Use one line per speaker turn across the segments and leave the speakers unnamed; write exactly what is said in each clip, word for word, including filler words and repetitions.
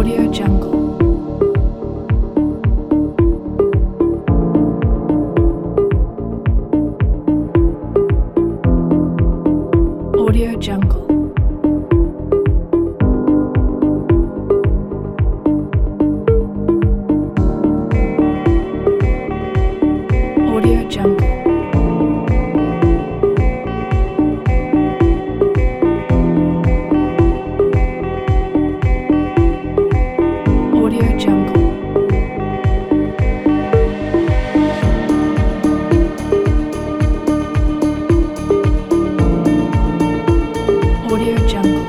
Audio Jungle. Audio Jungle. Audio Jungle. Audio Jungle. Audio Jungle.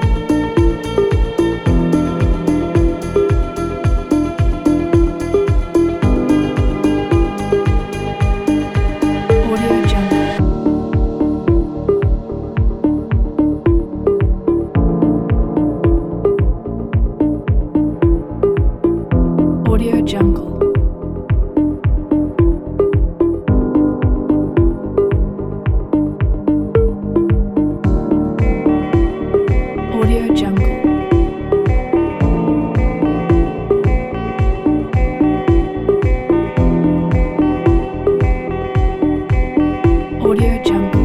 Audio Jungle. Audio Jungle. Audio Jungle. Audio Jungle.